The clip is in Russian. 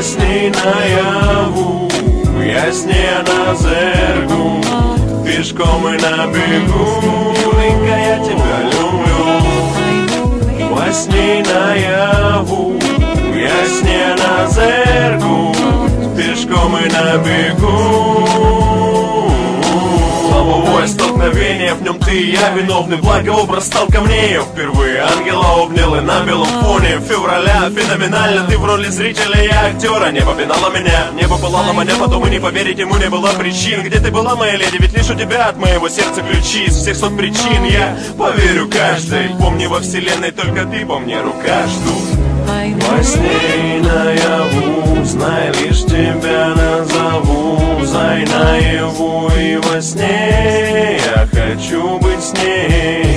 сне наяву, я с ней на зергу, пешком и на бегу. Юленька, я тебя люблю. Во сне наяву, я с ней на зергу, пешком и на бегу. Лобовое столкновение, в нем ты и я виновны. Благо образ стал ко мне, впервые ангела обнял и на белом фоне февраля. Феноменально, ты в роли зрителя, я актера. Небо пинало меня, небо пылало меня, потом и не поверить ему не было причин. Где ты была, моя леди, ведь лишь у тебя от моего сердца ключи. Из всех сот причин я поверю каждой. Помни, во вселенной только ты по мне рука жду. Во сне и наяву, знай, лишь тебя назову. Знай, наяву и во сне я хочу быть с ней.